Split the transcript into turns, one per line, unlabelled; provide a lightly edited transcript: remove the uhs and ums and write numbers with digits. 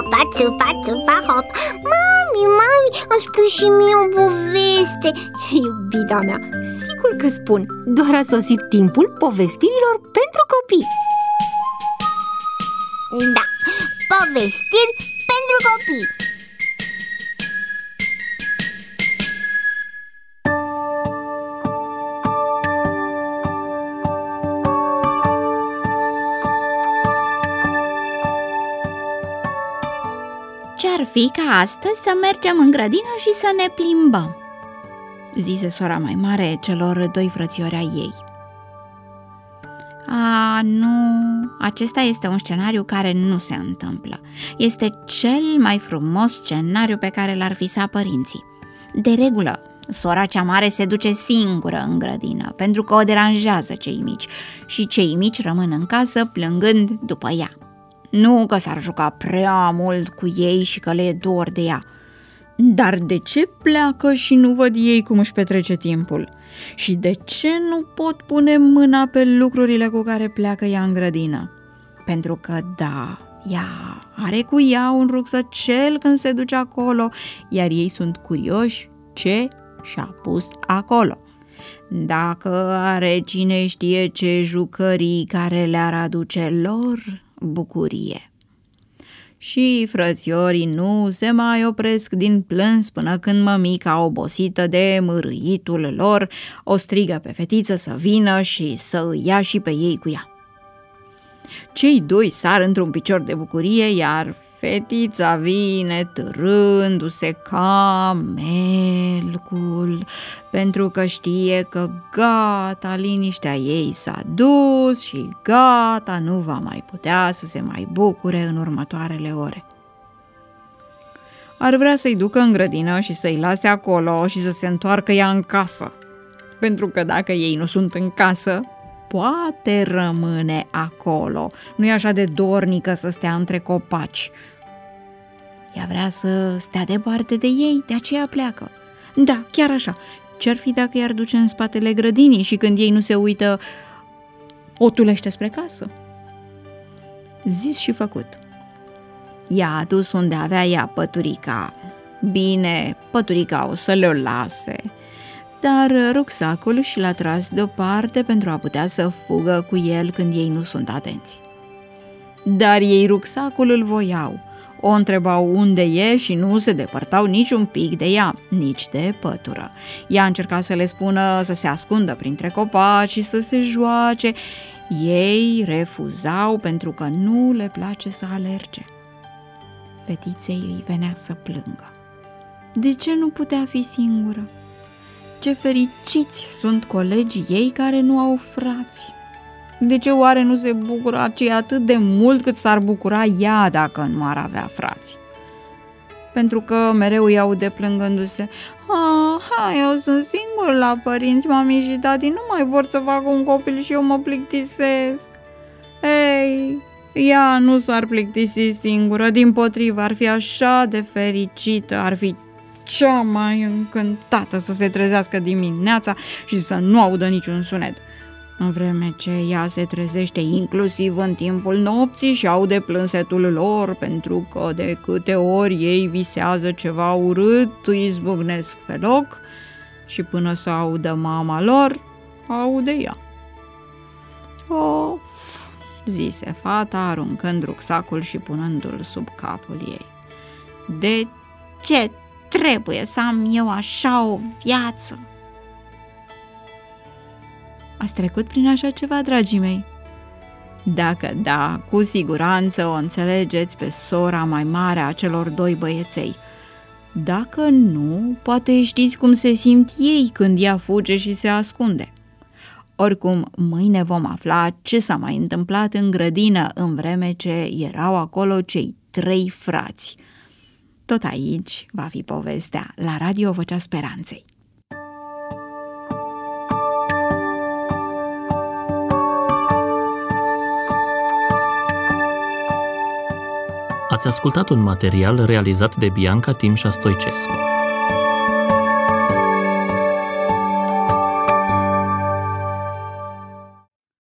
țupa, țupa, țupa, hop. Mami, îmi spui și mie o poveste.
Iubita mea, sigur că spun. Doar a sosit timpul povestirilor pentru copii.
Da, povestiri pentru copii.
Ce-ar fi ca astăzi să mergem în grădină și să ne plimbăm? Zise sora mai mare celor doi frățiori ai ei. Nu, acesta este un scenariu care nu se întâmplă. Este cel mai frumos scenariu pe care l-ar visa părinții. De regulă, sora cea mare se duce singură în grădină, pentru că o deranjează cei mici și cei mici rămân în casă plângând după ea. Nu că s-ar juca prea mult cu ei și că le e dor de ea. Dar de ce pleacă și nu văd ei cum își petrece timpul? Și de ce nu pot pune mâna pe lucrurile cu care pleacă ea în grădină? Pentru că da, ea are cu ea un rucsăcel când se duce acolo, iar ei sunt curioși ce și-a pus acolo. Dacă are cine știe ce jucării care le-ar aduce lor bucurie. Și frățiorii nu se mai opresc din plâns până când mămica, obosită de mârâitul lor, o strigă pe fetiță să vină și să îi ia și pe ei cu ea. Cei doi sar într-un picior de bucurie, iar fetița vine târându-se ca melcul, pentru că știe că gata, liniștea ei s-a dus și gata, nu va mai putea să se mai bucure în următoarele ore. Ar vrea să-i ducă în grădină și să-i lase acolo și să se întoarcă ea în casă, pentru că dacă ei nu sunt în casă, poate rămâne acolo. Nu e așa de dornică să stea între copaci. Ea vrea să stea departe de ei, de aceea pleacă. Da, chiar așa. Ce-ar fi dacă i-ar duce în spatele grădinii și când ei nu se uită, o tulește spre casă? Zis și făcut. I-a adus unde avea ea păturica. Bine, păturica o să le-o lase, dar rucsacul și l-a tras deoparte pentru a putea să fugă cu el când ei nu sunt atenți. Dar ei rucsacul îl voiau, o întrebau unde e și nu se depărtau nici un pic de ea, nici de pătură. Ea încerca să le spună să se ascundă printre copaci și să se joace. Ei refuzau pentru că nu le place să alerge. Fetiței îi venea să plângă. De ce nu putea fi singură? Ce fericiți sunt colegii ei care nu au frați! De ce oare nu se bucură aceea atât de mult cât s-ar bucura ea dacă nu ar avea frați? Pentru că mereu îi aude plângându-se. Eu sunt singur la părinți, mami și tati nu mai vor să facă un copil și eu mă plictisesc. Ei, ea nu s-ar plictisi singură, dimpotrivă, ar fi așa de fericită, ar fi cea mai încântată să se trezească dimineața și să nu audă niciun sunet. În vreme ce ea se trezește inclusiv în timpul nopții și aude plânsetul lor, pentru că de câte ori ei visează ceva urât, îi zbucnesc pe loc și până să audă mama lor, aude ea. Of, zise fata, aruncând rucsacul și punându-l sub capul ei. De ce trebuie să am eu așa o viață? Ați trecut prin așa ceva, dragii mei? Dacă da, cu siguranță o înțelegeți pe sora mai mare a celor doi băieței. Dacă nu, poate știți cum se simt ei când ea fuge și se ascunde. Oricum, mâine vom afla ce s-a mai întâmplat în grădină în vreme ce erau acolo cei 3 frați. Tot aici va fi povestea la Radio Vocea Speranței.
Ați ascultat un material realizat de Bianca Timșa Stoicescu.